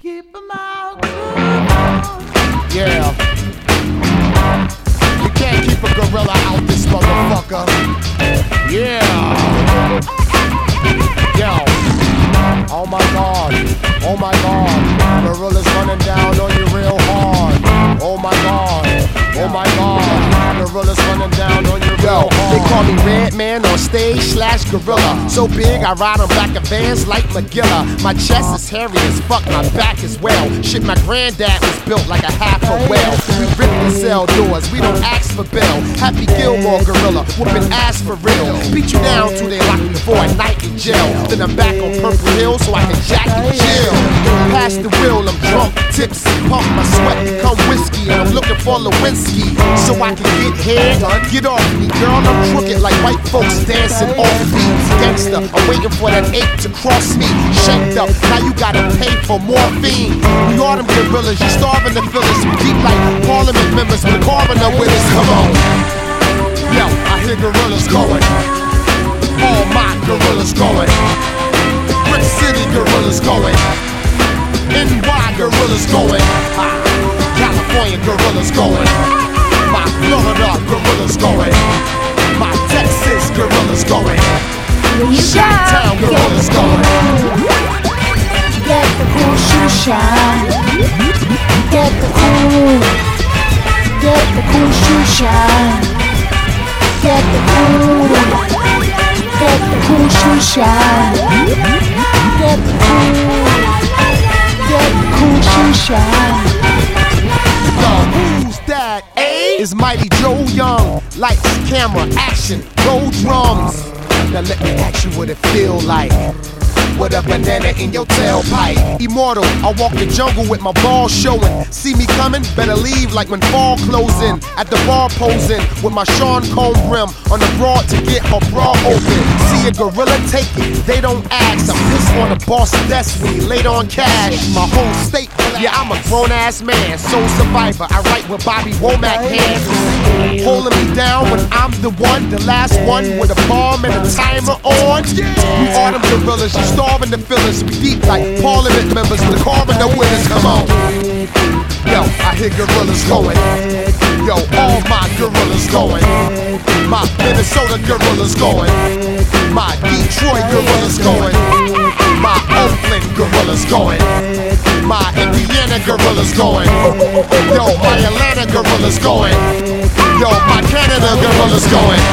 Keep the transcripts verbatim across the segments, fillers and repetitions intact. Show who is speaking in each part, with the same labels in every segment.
Speaker 1: Keep 'em out cool.
Speaker 2: Yeah. You can't keep a gorilla out this motherfucker. Yeah. Yo. Oh my God. Oh my God. Gorillas running down on you real hard. Oh my God. Oh my God. Gorillas running down on you real hard. They call me Redman on stage slash gorilla. So big I ride on back of vans like McGilla. My chest is hairy as fuck, my back as well. Shit, my granddad was built like a half a whale. We rip the cell doors, we don't ask for bail. Happy Gilmore gorilla, whooping ass for real. Beat you down till they lock me for a night in jail. Then I'm back on Purple Hill so I can jack and chill. Pass the wheel, I'm drunk, tipsy, pump my sweat, become whiskey. And I'm looking for Lewinsky so I can get head. Get off me, girl, I'm crooked like white folks dancing off beats. Gangster, I'm waiting for that ape to cross me. Shaped up, now you gotta pay for morphine. We are them gorillas, you starving to fill us. We deep like parliament members with a coroner with us. Come on. Yo, I hear gorillas going. All my gorillas going. Brick City gorillas going. N Y gorillas going. Ah, California gorillas going. My Florida gorillas going. My Texas gorillas going. Chi-town gorillas going.
Speaker 3: Get the cool shoe shine. Get the cool. Get the cool shoe shine. Get the cool. Get the cool shoe shine. Get the cool. Get the cool shoe shine.
Speaker 2: Yo, who's that? A is Mighty Joe Young. Lights, camera, action, roll drums. Now let me ask you what it feel like. With a banana in your tailpipe. Immortal, I walk the jungle with my balls showing. See me coming? Better leave like when fall closing. At the bar posing with my Sean Comb rim on the broad to get her bra open. See a gorilla take it, they don't ask. I'm pissed on the boss destiny, laid on cash. My whole state, yeah, I'm a grown ass man. Soul survivor, I write with Bobby Womack hands. Holding me down when I'm the one, the last one with a bomb and a timer on. We are them gorillas, you starving to fill us. We deep like parliament members, the coroner with us. Come on. Yo, I hear gorillas going. Yo, all my gorillas going. My Minnesota gorillas going. My Detroit gorillas going. My Oakland gorillas going. My Indiana gorillas going. Yo, my Atlanta gorillas going. Yo, my Canada gorillas going.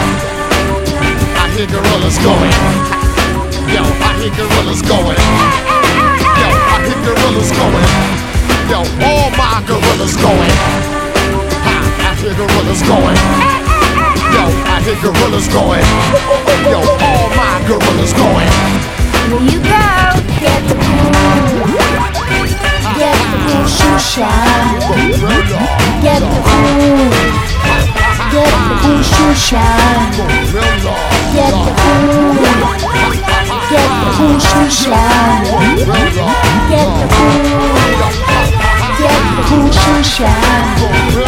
Speaker 2: I hear gorillas going. Yo, I hear gorillas going. Yo, I hear gorillas going. Yo, all my gorillas going. Ha, I hear gorillas going. Yo, I hear gorillas going. Yo, all my gorillas going.
Speaker 3: Here you go. Get the cool. Get the cool shoe shine. Get the cool. Get the cool shoe shine. Get the cool. Get the cool shoe shine. Get the cool. Get the cool shoe shine.